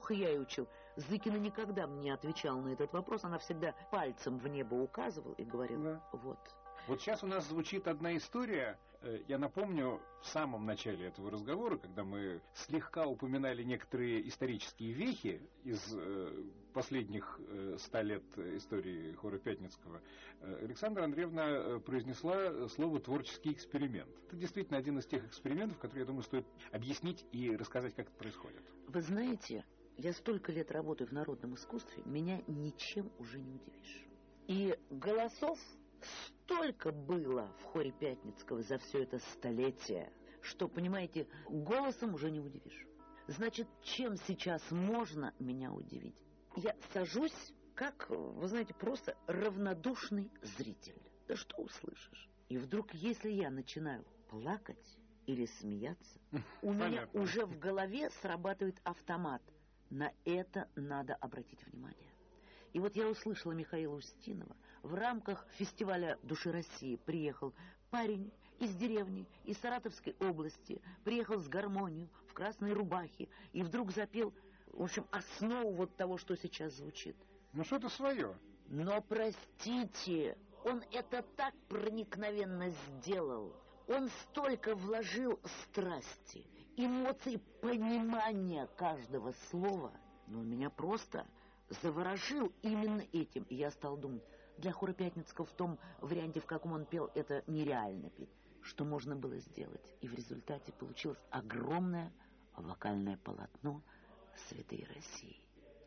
Зыкина никогда мне не отвечала на этот вопрос, она всегда пальцем в небо указывала и говорила, вот. Вот сейчас у нас звучит одна история. Я напомню, в самом начале этого разговора, когда мы слегка упоминали некоторые исторические вехи из последних 100 лет истории хора Пятницкого, Александра Андреевна произнесла слово «творческий эксперимент». Это действительно один из тех экспериментов, которые, я думаю, стоит объяснить и рассказать, как это происходит. Вы знаете, я столько лет работаю в народном искусстве, меня ничем уже не удивишь. И голосов столько было в хоре Пятницкого за все это столетие, что, понимаете, голосом уже не удивишь. Значит, чем сейчас можно меня удивить? Я сажусь, как, вы знаете, просто равнодушный зритель. Да что услышишь? И вдруг, если я начинаю плакать или смеяться, у меня уже в голове срабатывает автомат. На это надо обратить внимание. И вот я услышала Михаила Устинова. В рамках фестиваля «Души России» приехал парень из деревни, из Саратовской области, приехал с гармонией, в красной рубахе, и вдруг запел, в общем, основу вот того, что сейчас звучит. Ну, что-то свое. Но, простите, он это так проникновенно сделал. Он столько вложил страсти, эмоций, понимания каждого слова. Но он меня просто заворожил именно этим. И я стал думать, для хора Пятницкого в том варианте, в каком он пел, это нереально петь. Что можно было сделать? И в результате получилось огромное вокальное полотно «Святые России».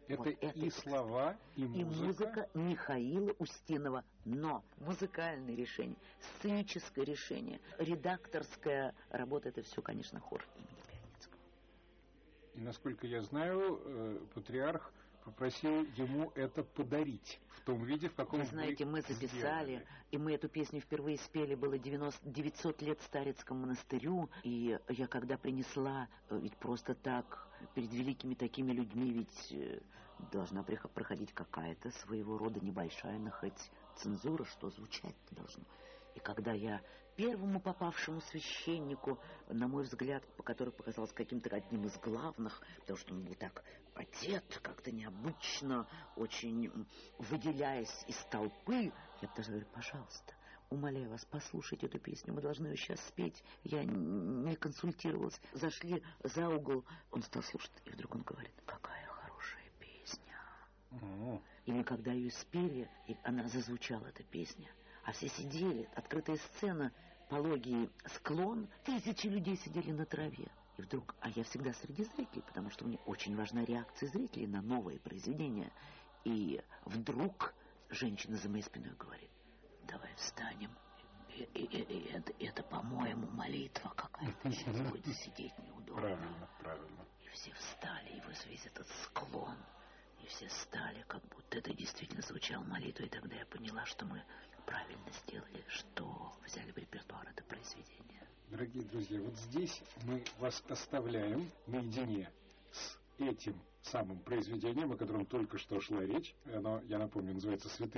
Это Вот это и слова, и музыка. И музыка Михаила Устинова. Но музыкальное решение, сценическое решение, редакторская работа, это все, конечно, хор имени Пятницкого. И, насколько я знаю, патриарх попросил ему это подарить в том виде, в каком... Вы знаете, мы записали, и мы эту песню впервые спели, было 900 лет Старицкому монастырю, и я когда принесла, ведь просто так, перед великими такими людьми, ведь должна проходить какая-то своего рода небольшая, но хоть цензура, что звучать-то должно. И когда я первому попавшему священнику, на мой взгляд, который показался каким-то одним из главных, потому что он был так одет, как-то необычно, очень выделяясь из толпы, я даже говорю, пожалуйста, умоляю вас, послушайте эту песню, мы должны ее сейчас спеть. Я не консультировалась. Зашли за угол, он стал слушать, и вдруг он говорит, какая хорошая песня. И мы когда ее спели, и она зазвучала, эта песня, а все сидели, открытая сцена, пологий склон, 1000 людей сидели на траве. И вдруг, а я всегда среди зрителей, потому что мне очень важна реакция зрителей на новые произведения. И вдруг женщина за моей спиной говорит, давай встанем. Это, по-моему, молитва какая-то. Сейчас будет сидеть неудобно. Правильно. И все встали, и весь этот склон. И все стали, как будто это действительно звучала молитва. И тогда я поняла, что мы правильно сделали, что взяли в репертуар это произведение. Дорогие друзья, вот здесь мы вас оставляем наедине с этим самым произведением, о котором только что шла речь. Оно, я напомню, называется «Святые